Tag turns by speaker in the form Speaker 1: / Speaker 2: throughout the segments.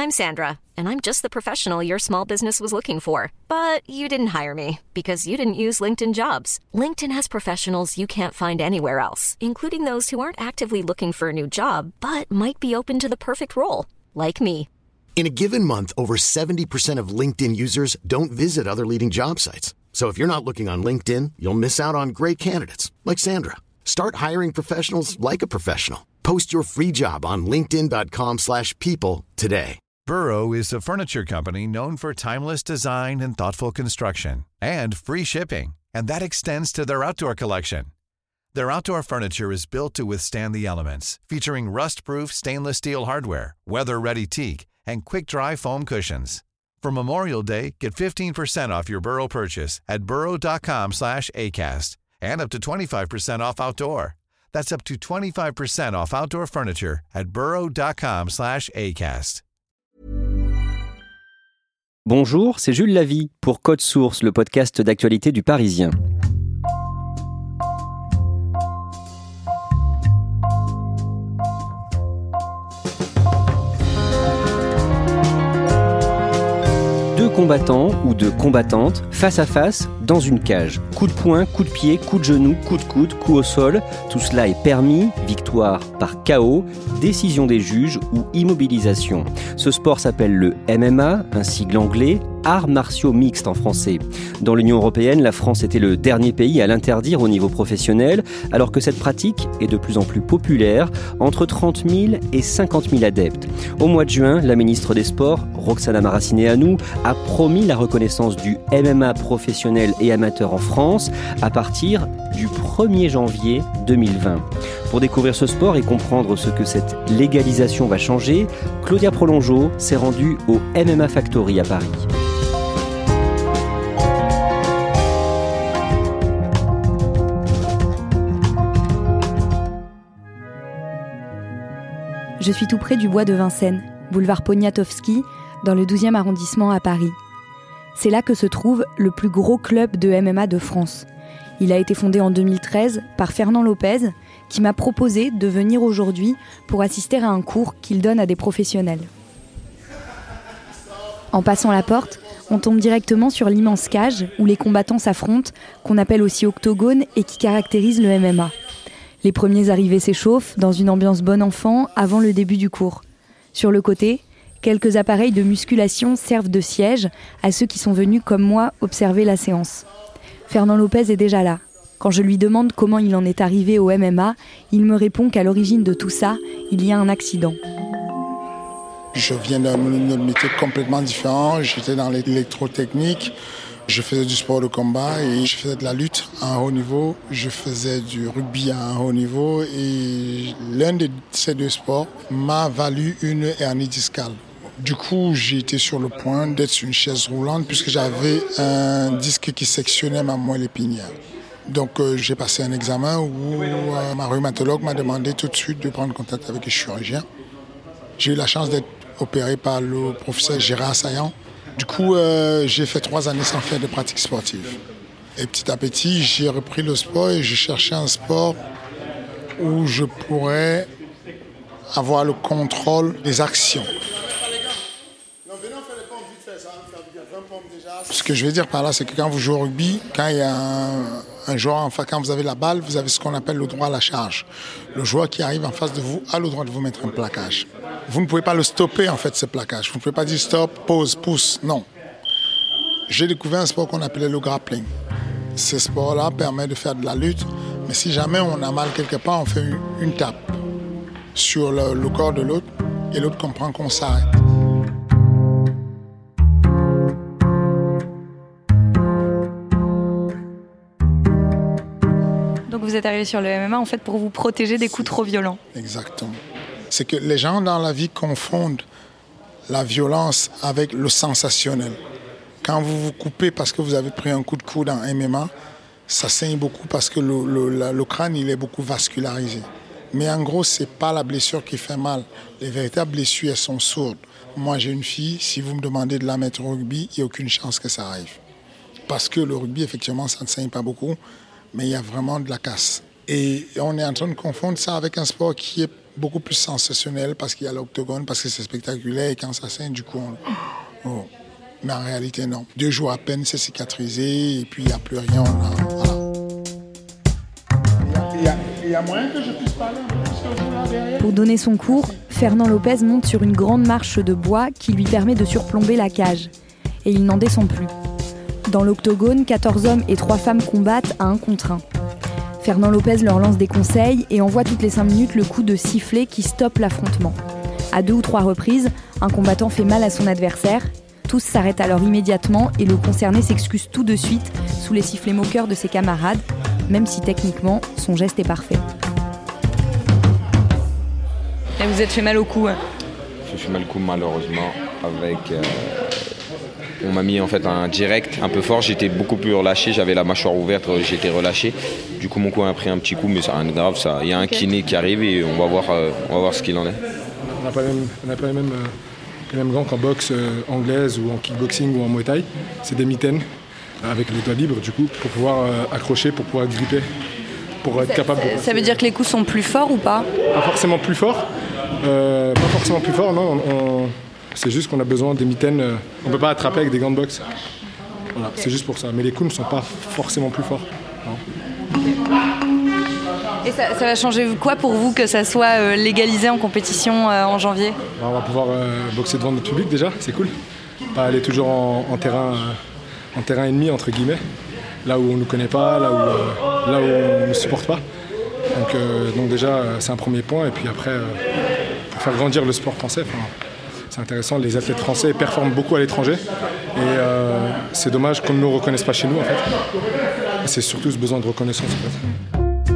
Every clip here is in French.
Speaker 1: I'm Sandra, and I'm just the professional your small business was looking for. But you didn't hire me because you didn't use LinkedIn Jobs. LinkedIn has professionals you can't find anywhere else, including those who aren't actively looking for a new job, but might be open to the perfect role, like me.
Speaker 2: In a given month, over 70% of LinkedIn users don't visit other leading job sites. So if you're not looking on LinkedIn, you'll miss out on great candidates like Sandra. Start hiring professionals like a professional. Post your free job on linkedin.com/people today.
Speaker 3: Burrow is a furniture company known for timeless design and thoughtful construction and free shipping, and that extends to their outdoor collection. Their outdoor furniture is built to withstand the elements, featuring rust-proof stainless steel hardware, weather-ready teak, and quick-dry foam cushions. For Memorial Day, get 15% off your Burrow purchase at burrow.com/acast and up to 25% off outdoor. That's up to 25% off outdoor furniture at burrow.com/acast.
Speaker 4: Bonjour, c'est Jules Lavie pour Code Source, le podcast d'actualité du Parisien. Deux combattants ou deux combattantes face à face dans une cage. Coup de poing, coup de pied, coup de genou, coup de coude, coup au sol. Tout cela est permis, victoire par KO, décision des juges ou immobilisation. Ce sport s'appelle le MMA, un sigle anglais, arts martiaux mixtes en français. Dans l'Union européenne, la France était le dernier pays à l'interdire au niveau professionnel, alors que cette pratique est de plus en plus populaire, entre 30 000 et 50 000 adeptes. Au mois de juin, la ministre des Sports, Roxana Maracineanu, a promis la reconnaissance du MMA professionnel et amateur en France à partir du 1er janvier 2020. Pour découvrir ce sport et comprendre ce que cette légalisation va changer, Claudia Prolongeau s'est rendue au MMA Factory à Paris.
Speaker 5: Je suis tout près du bois de Vincennes, boulevard Poniatowski, dans le 12e arrondissement à Paris. C'est là que se trouve le plus gros club de MMA de France. Il a été fondé en 2013 par Fernand Lopez, qui m'a proposé de venir aujourd'hui pour assister à un cours qu'il donne à des professionnels. En passant la porte, on tombe directement sur l'immense cage où les combattants s'affrontent, qu'on appelle aussi octogone et qui caractérise le MMA. Les premiers arrivés s'échauffent dans une ambiance bon enfant avant le début du cours. Sur le côté, quelques appareils de musculation servent de siège à ceux qui sont venus comme moi observer la séance. Fernand Lopez est déjà là. Quand je lui demande comment il en est arrivé au MMA, il me répond qu'à l'origine de tout ça, il y a un accident.
Speaker 6: Je viens d'un métier complètement différent. J'étais dans l'électrotechnique. Je faisais du sport de combat et je faisais de la lutte à un haut niveau. Je faisais du rugby à un haut niveau et l'un de ces deux sports m'a valu une hernie discale. Du coup, j'ai été sur le point d'être sur une chaise roulante puisque j'avais un disque qui sectionnait ma moelle épinière. Donc j'ai passé un examen où ma rhumatologue m'a demandé tout de suite de prendre contact avec le chirurgien. J'ai eu la chance d'être opéré par le professeur Gérard Saillant. Du coup, j'ai fait 3 années sans faire de pratique sportive. Et petit à petit, j'ai repris le sport et je cherchais un sport où je pourrais avoir le contrôle des actions. Ce que je veux dire par là, c'est que quand vous jouez au rugby, quand il y a un joueur, enfin quand vous avez la balle, vous avez ce qu'on appelle le droit à la charge. Le joueur qui arrive en face de vous a le droit de vous mettre un plaquage. Vous ne pouvez pas le stopper en fait, ce plaquage. Vous ne pouvez pas dire stop, pause, pousse, non. J'ai découvert un sport qu'on appelait le grappling. Ce sport-là permet de faire de la lutte, mais si jamais on a mal quelque part, on fait une tape sur le corps de l'autre et l'autre comprend qu'on s'arrête.
Speaker 5: Donc vous êtes arrivé sur le MMA en fait pour vous protéger des coups trop violents.
Speaker 6: Exactement. C'est que les gens dans la vie confondent la violence avec le sensationnel. Quand vous vous coupez parce que vous avez pris un coup de coude en MMA, ça saigne beaucoup parce que le crâne il est beaucoup vascularisé. Mais en gros, c'est pas la blessure qui fait mal. Les véritables blessures, elles sont sourdes. Moi, j'ai une fille, si vous me demandez de la mettre au rugby, il n'y a aucune chance que ça arrive. Parce que le rugby, effectivement, ça ne saigne pas beaucoup, mais il y a vraiment de la casse. Et on est en train de confondre ça avec un sport qui est beaucoup plus sensationnel parce qu'il y a l'octogone, parce que c'est spectaculaire et quand ça saigne, du coup, mais en réalité, non. 2 jours à peine, c'est cicatrisé et puis il n'y a plus rien. Voilà. Il y a moyen que je puisse parler un peu plus que vous là derrière ?
Speaker 5: Pour donner son cours, Fernand Lopez monte sur une grande marche de bois qui lui permet de surplomber la cage. Et il n'en descend plus. Dans l'octogone, 14 hommes et 3 femmes combattent à 1 contre 1. Fernand Lopez leur lance des conseils et envoie toutes les 5 minutes le coup de sifflet qui stoppe l'affrontement. À 2 ou 3 reprises, un combattant fait mal à son adversaire. Tous s'arrêtent alors immédiatement et le concerné s'excuse tout de suite sous les sifflets moqueurs de ses camarades, même si techniquement, son geste est parfait. Et vous êtes fait mal au cou ?
Speaker 7: Je me suis mal au cou malheureusement avec... On m'a mis en fait un direct un peu fort, j'étais beaucoup plus relâché, j'avais la mâchoire ouverte, j'étais relâché. Du coup mon cou a pris un petit coup, mais c'est rien de grave. Il y a un kiné qui arrive et on va voir ce qu'il en est.
Speaker 8: On n'a pas les mêmes gants qu'en boxe anglaise ou en kickboxing ou en muay thai. C'est des mitaines avec les doigts libres du coup pour pouvoir accrocher, pour pouvoir gripper, pour être capable de...
Speaker 5: Ça veut dire que les coups sont plus forts ou pas ?
Speaker 8: Pas forcément plus forts, non. C'est juste qu'on a besoin des mitaines. On ne peut pas attraper avec des gants de boxe. Voilà, c'est juste pour ça. Mais les coups ne sont pas forcément plus forts. Non.
Speaker 5: Et ça va changer quoi pour vous que ça soit légalisé en compétition en janvier ?
Speaker 8: On va pouvoir boxer devant notre public déjà, c'est cool. Pas aller toujours en terrain ennemi, entre guillemets. Là où on ne nous connaît pas, là où on ne nous supporte pas. Donc déjà, c'est un premier point. Et puis après, pour faire grandir le sport français, c'est intéressant, les athlètes français performent beaucoup à l'étranger et c'est dommage qu'on ne nous reconnaisse pas chez nous en fait. C'est surtout ce besoin de reconnaissance en fait.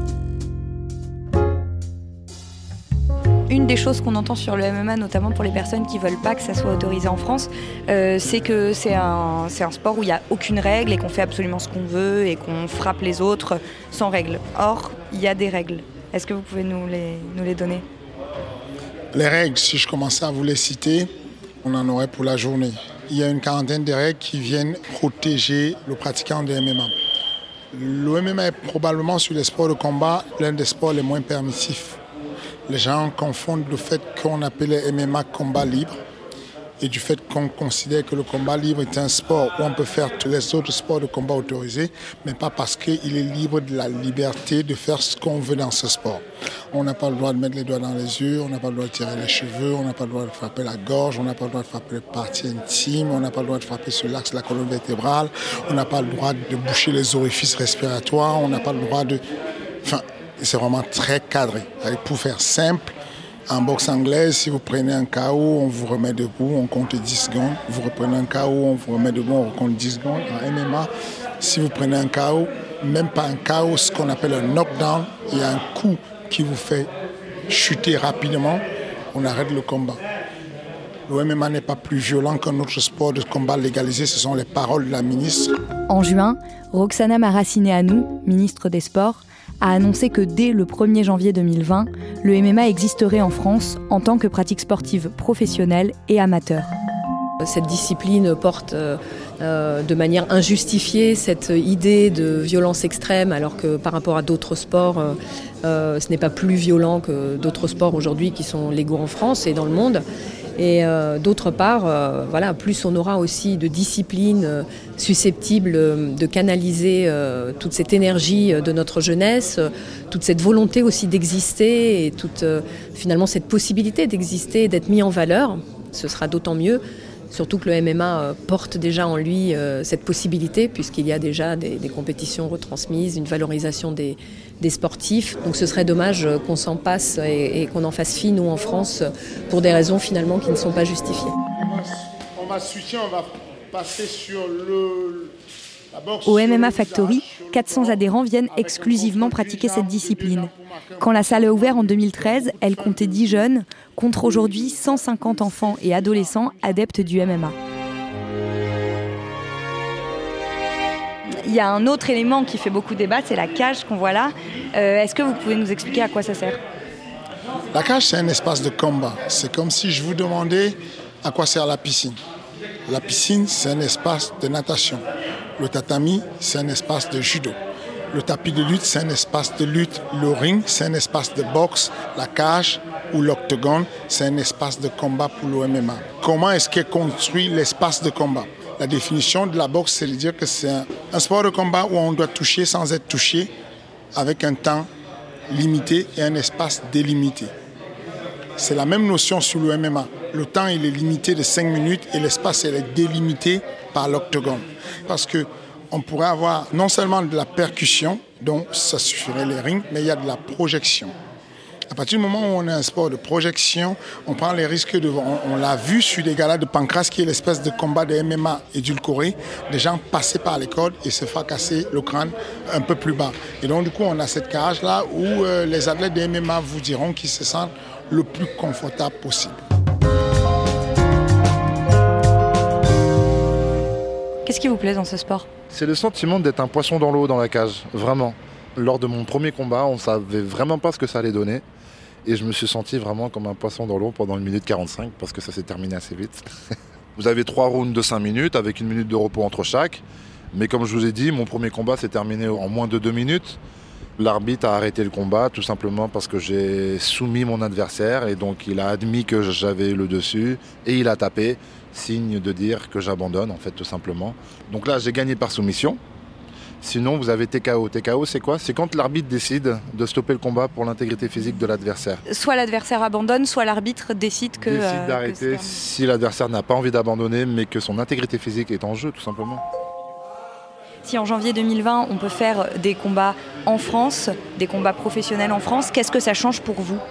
Speaker 5: Une des choses qu'on entend sur le MMA, notamment pour les personnes qui ne veulent pas que ça soit autorisé en France, c'est que c'est un sport où il n'y a aucune règle et qu'on fait absolument ce qu'on veut et qu'on frappe les autres sans règle. Or, il y a des règles. Est-ce que vous pouvez nous les donner ?
Speaker 6: Les règles, si je commençais à vous les citer, on en aurait pour la journée. Il y a une quarantaine de règles qui viennent protéger le pratiquant de MMA. Le MMA est probablement sur les sports de combat l'un des sports les moins permissifs. Les gens confondent le fait qu'on appelle le MMA combat libre et du fait qu'on considère que le combat libre est un sport où on peut faire tous les autres sports de combat autorisés, mais pas parce qu'il est libre de la liberté de faire ce qu'on veut dans ce sport. On n'a pas le droit de mettre les doigts dans les yeux, on n'a pas le droit de tirer les cheveux, on n'a pas le droit de frapper la gorge, on n'a pas le droit de frapper les parties intimes, on n'a pas le droit de frapper sur l'axe de la colonne vertébrale, on n'a pas le droit de boucher les orifices respiratoires, on n'a pas le droit de... Enfin, c'est vraiment très cadré. Pour faire simple, en boxe anglaise, si vous prenez un KO, on vous remet debout, on compte 10 secondes. Vous reprenez un KO, on vous remet debout, on compte 10 secondes. En MMA, si vous prenez un KO, même pas un KO, ce qu'on appelle un knockdown, il y a un coup qui vous fait chuter rapidement, on arrête le combat. Le MMA n'est pas plus violent qu'un autre sport de combat légalisé, ce sont les paroles de la ministre.
Speaker 5: En juin, Roxana Maracineanu, ministre des Sports, a annoncé que dès le 1er janvier 2020, le MMA existerait en France en tant que pratique sportive professionnelle et amateur.
Speaker 9: Cette discipline porte de manière injustifiée cette idée de violence extrême, alors que par rapport à d'autres sports, ce n'est pas plus violent que d'autres sports aujourd'hui qui sont légaux en France et dans le monde. Et d'autre part, plus on aura aussi de disciplines susceptibles de canaliser toute cette énergie de notre jeunesse, toute cette volonté aussi d'exister et toute finalement cette possibilité d'exister et d'être mis en valeur, ce sera d'autant mieux. Surtout que le MMA porte déjà en lui cette possibilité, puisqu'il y a déjà des compétitions retransmises, une valorisation des sportifs. Donc ce serait dommage qu'on s'en passe et qu'on en fasse fi, nous, en France, pour des raisons finalement qui ne sont pas justifiées.
Speaker 6: On va switcher, on va passer sur la boxe.
Speaker 5: Au MMA Factory, 400 adhérents viennent exclusivement pratiquer cette discipline. Quand la salle a ouvert en 2013, elle comptait 10 jeunes, contre aujourd'hui 150 enfants et adolescents adeptes du MMA. Il y a un autre élément qui fait beaucoup débat, c'est la cage qu'on voit là. Est-ce que vous pouvez nous expliquer à quoi ça sert ?
Speaker 6: La cage, c'est un espace de combat. C'est comme si je vous demandais à quoi sert la piscine. La piscine, c'est un espace de natation. Le tatami, c'est un espace de judo. Le tapis de lutte, c'est un espace de lutte. Le ring, c'est un espace de boxe. La cage ou l'octogone, c'est un espace de combat pour le MMA. Comment est-ce qu'est construit l'espace de combat? La définition de la boxe, c'est de dire que c'est un sport de combat où on doit toucher sans être touché, avec un temps limité et un espace délimité. C'est la même notion sur le MMA. Le temps, il est limité de 5 minutes et l'espace, il est délimité par l'octogone. Parce qu'on pourrait avoir non seulement de la percussion, donc ça suffirait les rings, mais il y a de la projection. À partir du moment où on a un sport de projection, on prend les risques de... On l'a vu sur des galas de pancras, qui est l'espèce de combat de MMA édulcoré. Des gens passaient par les cordes et se fracassaient le crâne un peu plus bas. Et donc, du coup, on a cette cage-là où les athlètes de MMA vous diront qu'ils se sentent le plus confortable possible.
Speaker 5: Qu'est-ce qui vous plaît dans ce sport?
Speaker 10: C'est le sentiment d'être un poisson dans l'eau dans la cage, vraiment. Lors de mon premier combat, on ne savait vraiment pas ce que ça allait donner. Et je me suis senti vraiment comme un poisson dans l'eau pendant 1 minute 45 parce que ça s'est terminé assez vite. Vous avez 3 rounds de 5 minutes avec 1 minute de repos entre chaque. Mais comme je vous ai dit, mon premier combat s'est terminé en moins de 2 minutes. L'arbitre a arrêté le combat tout simplement parce que j'ai soumis mon adversaire et donc il a admis que j'avais le dessus et il a tapé, signe de dire que j'abandonne en fait tout simplement. Donc là j'ai gagné par soumission. Sinon vous avez TKO. TKO c'est quoi? C'est quand l'arbitre décide de stopper le combat pour l'intégrité physique de l'adversaire.
Speaker 5: Soit l'adversaire abandonne, soit l'arbitre décide que...
Speaker 10: Décide d'arrêter si l'adversaire n'a pas envie d'abandonner mais que son intégrité physique est en jeu tout simplement.
Speaker 5: Si en janvier 2020, on peut faire des combats en France, des combats professionnels en France, qu'est-ce que ça change pour vous?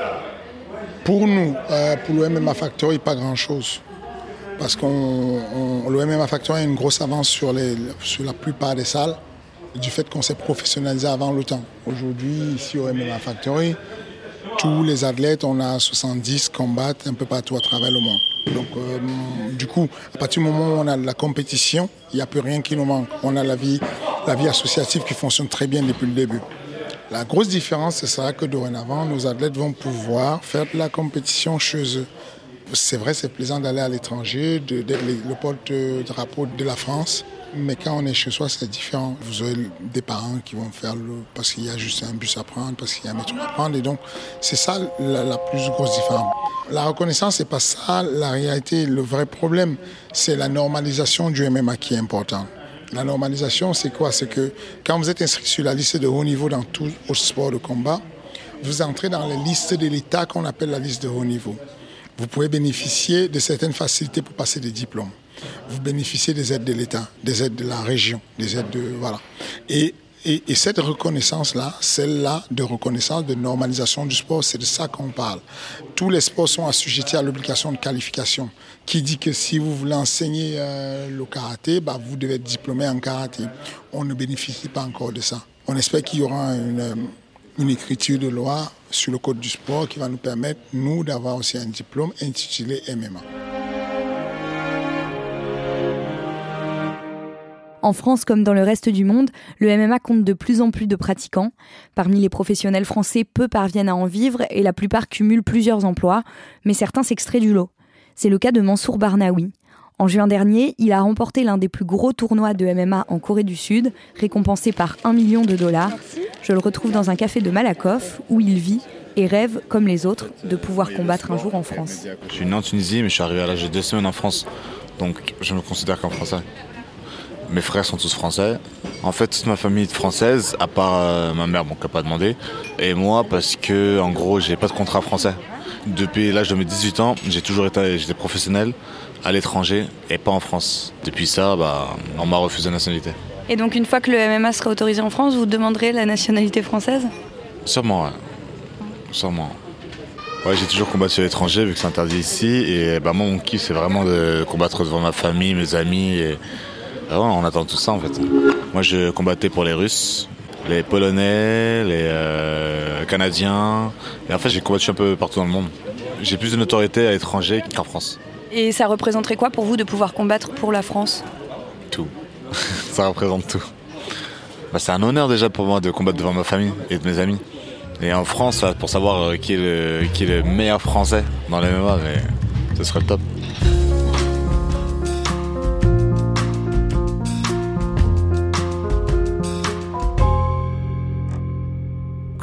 Speaker 6: Pour nous, pour le MMA Factory, pas grand-chose. Parce que le MMA Factory a une grosse avance sur la plupart des salles, du fait qu'on s'est professionnalisé avant le temps. Aujourd'hui, ici au MMA Factory, tous les athlètes, on a 70 combattent un peu partout à travers le monde. Donc, du coup, à partir du moment où on a de la compétition, il n'y a plus rien qui nous manque. On a la vie associative qui fonctionne très bien depuis le début. La grosse différence, ce sera que dorénavant, nos athlètes vont pouvoir faire de la compétition chez eux. C'est vrai, c'est plaisant d'aller à l'étranger, d'être le porte-drapeau de la France. Mais quand on est chez soi, c'est différent. Vous aurez des parents qui vont faire parce qu'il y a juste un bus à prendre, parce qu'il y a un métro à prendre. Et donc, c'est ça la plus grosse différence. La reconnaissance, c'est pas ça. La réalité, le vrai problème, c'est la normalisation du MMA qui est importante. La normalisation, c'est quoi? C'est que quand vous êtes inscrit sur la liste de haut niveau dans tout sport de combat, vous entrez dans les listes de l'État qu'on appelle la liste de haut niveau. Vous pouvez bénéficier de certaines facilités pour passer des diplômes. Vous bénéficiez des aides de l'État, des aides de la région, des aides de... Voilà. Et cette reconnaissance-là, celle-là de reconnaissance, de normalisation du sport, c'est de ça qu'on parle. Tous les sports sont assujettis à l'obligation de qualification, qui dit que si vous voulez enseigner le karaté, vous devez être diplômé en karaté. On ne bénéficie pas encore de ça. On espère qu'il y aura une écriture de loi sur le code du sport qui va nous permettre, nous, d'avoir aussi un diplôme intitulé MMA.
Speaker 5: En France comme dans le reste du monde, le MMA compte de plus en plus de pratiquants. Parmi les professionnels français, peu parviennent à en vivre et la plupart cumulent plusieurs emplois, mais certains s'extraient du lot. C'est le cas de Mansour Barnaoui. En juin dernier, il a remporté l'un des plus gros tournois de MMA en Corée du Sud, récompensé par $1 million. Je le retrouve dans un café de Malakoff, où il vit et rêve, comme les autres, de pouvoir combattre un jour en France.
Speaker 11: Je suis né en Tunisie, mais je suis arrivé à l'âge de 2 semaines en France. Donc je me considère comme français. Mes frères sont tous français. En fait, toute ma famille est française, à part ma mère, qui n'a pas demandé. Et moi, parce que, en gros, j'ai pas de contrat français. Depuis l'âge de mes 18 ans, j'étais professionnel à l'étranger et pas en France. Depuis ça, on m'a refusé la nationalité.
Speaker 5: Et donc, une fois que le MMA sera autorisé en France, vous demanderez la nationalité française?
Speaker 11: Sûrement, ouais. Sûrement. Ouais, j'ai toujours combattu à l'étranger, vu que c'est interdit ici. Et moi, mon kiff, c'est vraiment de combattre devant ma famille, mes amis. Et... ouais, on attend tout ça, en fait. Moi, je combattais pour les Russes, les Polonais, les Canadiens. Et en fait, j'ai combattu un peu partout dans le monde. J'ai plus de notoriété à l'étranger qu'en France.
Speaker 5: Et ça représenterait quoi pour vous de pouvoir combattre pour la France?
Speaker 11: Tout. Ça représente tout. C'est un honneur déjà pour moi de combattre devant ma famille et de mes amis. Et en France, pour savoir qui est le meilleur français dans les MMA, ce serait le top.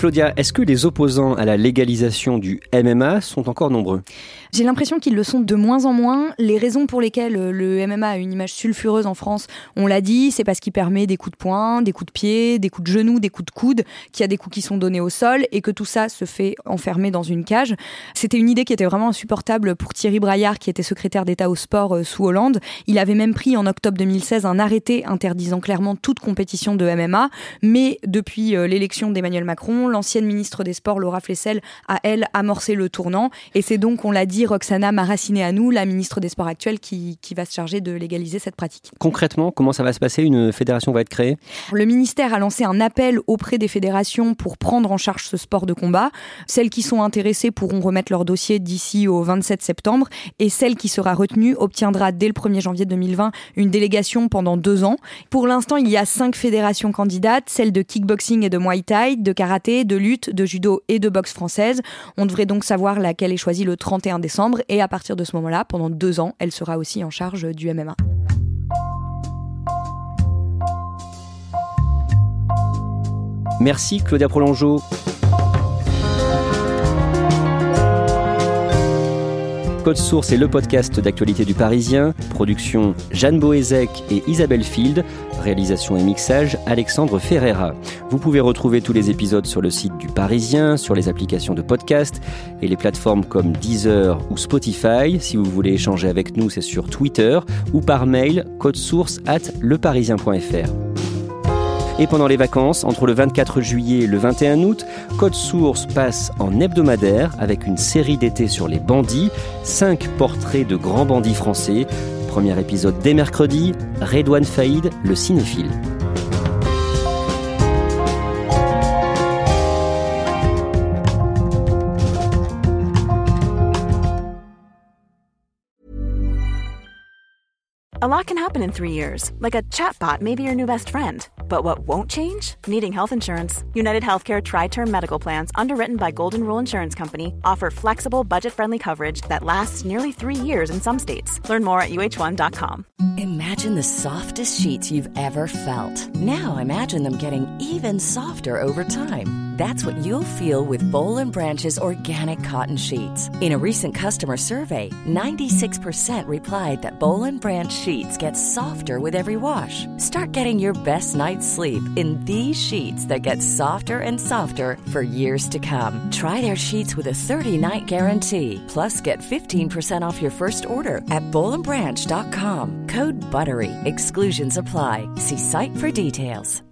Speaker 4: Claudia, est-ce que les opposants à la légalisation du MMA sont encore nombreux ?
Speaker 5: J'ai l'impression qu'ils le sont de moins en moins. Les raisons pour lesquelles le MMA a une image sulfureuse en France, on l'a dit, c'est parce qu'il permet des coups de poing, des coups de pied, des coups de genoux, des coups de coude, qu'il y a des coups qui sont donnés au sol et que tout ça se fait enfermer dans une cage. C'était une idée qui était vraiment insupportable pour Thierry Braillard, qui était secrétaire d'État au sport sous Hollande. Il avait même pris en octobre 2016 un arrêté interdisant clairement toute compétition de MMA. Mais depuis l'élection d'Emmanuel Macron, l'ancienne ministre des Sports, Laura Flessel, a, elle, amorcé le tournant. Et c'est donc, on l'a dit, Roxana Maracineanu, la ministre des Sports actuelle, qui va se charger de légaliser cette pratique.
Speaker 4: Concrètement, comment ça va se passer ? Une fédération va être créée ?
Speaker 5: Le ministère a lancé un appel auprès des fédérations pour prendre en charge ce sport de combat. Celles qui sont intéressées pourront remettre leur dossier d'ici au 27 septembre et celle qui sera retenue obtiendra dès le 1er janvier 2020 une délégation pendant 2 ans. Pour l'instant, il y a 5 fédérations candidates, celles de kickboxing et de muay thai, de karaté, de lutte, de judo et de boxe française. On devrait donc savoir laquelle est choisie le 31 décembre et à partir de ce moment-là, pendant 2 ans, elle sera aussi en charge du MMA.
Speaker 4: Merci Claudia Prolongeau. Code Source est le podcast d'actualité du Parisien. Production Jeanne Boézek et Isabelle Field. Réalisation et mixage Alexandre Ferreira. Vous pouvez retrouver tous les épisodes sur le site du Parisien, sur les applications de podcast et les plateformes comme Deezer ou Spotify. Si vous voulez échanger avec nous, c'est sur Twitter ou par mail codesource@leparisien.fr. Et pendant les vacances, entre le 24 juillet et le 21 août, Code Source passe en hebdomadaire avec une série d'été sur les bandits, 5 portraits de grands bandits français. Premier épisode dès mercredi, Redouane Faïd, le cinéphile.
Speaker 12: A lot can happen in 3 years, like a chatbot may be your new best friend. But what won't change? Needing health insurance. United Healthcare Tri-Term Medical Plans, underwritten by Golden Rule Insurance Company, offer flexible, budget-friendly coverage that lasts nearly 3 years in some states. Learn more at uh1.com.
Speaker 13: Imagine the softest sheets you've ever felt. Now imagine them getting even softer over time. That's what you'll feel with Boll & Branch's organic cotton sheets. In a recent customer survey, 96% replied that Boll & Branch sheets get softer with every wash. Start getting your best night's sleep in these sheets that get softer and softer for years to come. Try their sheets with a 30-night guarantee. Plus, get 15% off your first order at bollandbranch.com. Code BUTTERY. Exclusions apply. See site for details.